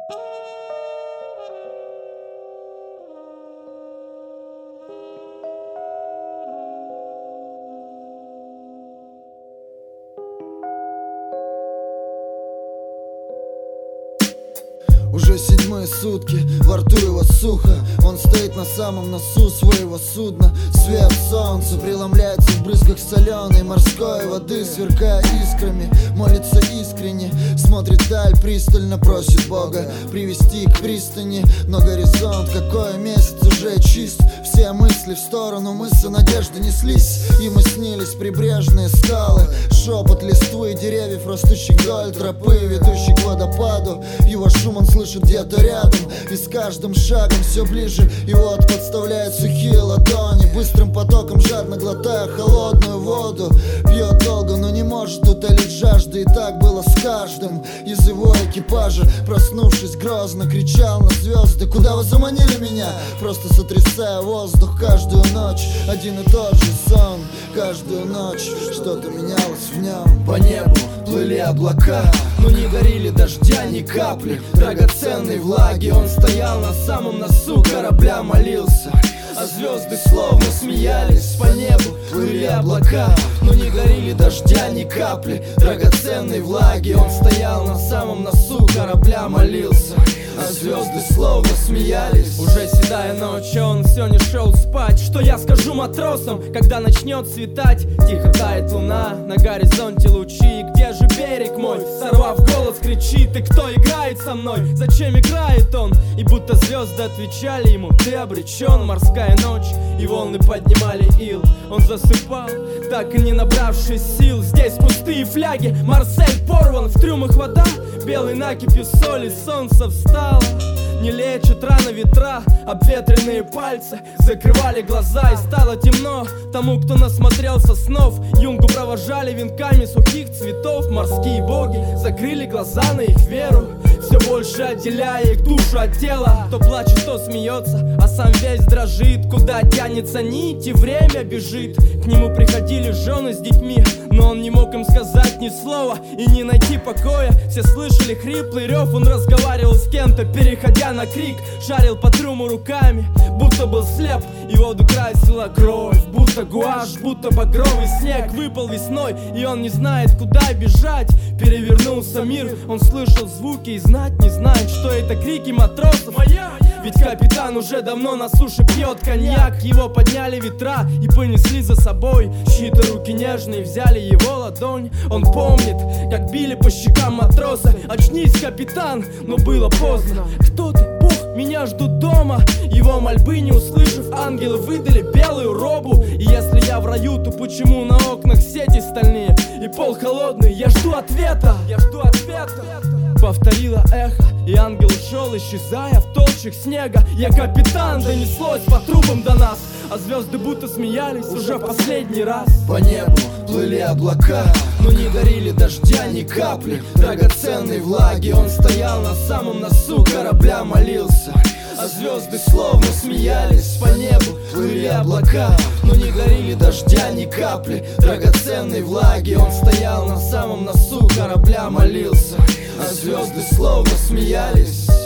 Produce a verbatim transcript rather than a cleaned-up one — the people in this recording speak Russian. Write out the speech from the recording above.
Уже седьмые сутки, во рту его сухо. Он стоит на самом носу своего судна. Свет солнца преломляется в брызгах соленой морской воды, сверкая искрами, молится искренне, смотрит вдаль, пристально просит Бога привести к пристани. Но горизонт, какой месяц уже чист. Все мысли в сторону мыса надежды неслись. Ему снились прибрежные скалы, шепот листвы деревьев, растущих вдоль тропы, ведущей к водопаду. Его шум он слышит где-то рядом, и с каждым шагом все ближе. И вот подставляет сухие ладони, быстрым потоком жадно глотая холодную воду. Пьет долго, но не может утолить жажды. И так было с каждым из его экипажа. Проснувшись грозно, кричал на звезды: куда вы заманили меня? Просто сотрясая воздух каждую ночь. Один и тот же сон, каждую ночь что-то менялось в нем. По небу плыли облака, но не дарили дождя ни капли драгоценной влаги. Он стоял на самом носу корабля, молился, а звезды словно смеялись. По небу плыли облака, но не дарили дождя ни капли драгоценной влаги. Он стоял на самом носу корабля, молился, а звезды словно смеялись. Уже седая ночь, он все не шел спать. Что я скажу матросам, когда начнет светать? Тихо тает луна, на горизонте лучи. Где же берег мой? Сорвав голос, кричит: и кто играет со мной? Зачем играет он? И будто звезды отвечали ему: ты обречен. Морская ночь, и волны поднимали ил. Он засыпал, так и не набравшись сил. Здесь пустые фляги, Марсель порван, в трюмах вода белой накипью соли. Солнце встало, не лечат раны ветра. Обветренные пальцы закрывали глаза, и стало темно тому, кто насмотрелся снов. Юнгу провожали венками сухих цветов. Морские боги закрыли глаза на их веру, все больше отделяя их душу от тела. То плачет, то смеется, а сам весь дрожит. Куда тянется нить, и время бежит. К нему приходили жены с детьми, но он не мог им сказать ни слова и не найти покоя. Все слышали хриплый рев, он разговаривал с кем-то, переходя на крик. Шарил по трюму руками, будто был слеп, и воду красила кровь, будто гуашь, будто багровый снег. Выпал весной, и он не знает, куда бежать. Перевернулся мир, он слышал звуки и знать не знает, что это крики матросов. Ведь капитан уже давно на суше пьет коньяк. Его подняли ветра и понесли за собой. Чьи-то руки нежные взяли его ладонь. Он помнит, как били по щекам матроса. Очнись, капитан, но было поздно. Кто ты? Бог, меня ждут дома. Его мольбы не услышав, ангелы выдали белую робу. И если я в раю, то почему на окнах сети стальные и пол холодный? Я жду ответа, я жду ответа. Повторило эхо, и ангел ушел, исчезая в толщах снега. Я капитан, донеслось по трубам до нас, а звезды будто смеялись уже в последний раз. По небу плыли облака, но не дарили дождя ни капли драгоценной влаги. Он стоял на самом носу корабля, молился, а звезды словно смеялись. По небу плыли облака, но не дарили дождя ни капли драгоценной влаги. Он стоял на самом носу корабля, молился, а звезды словно смеялись.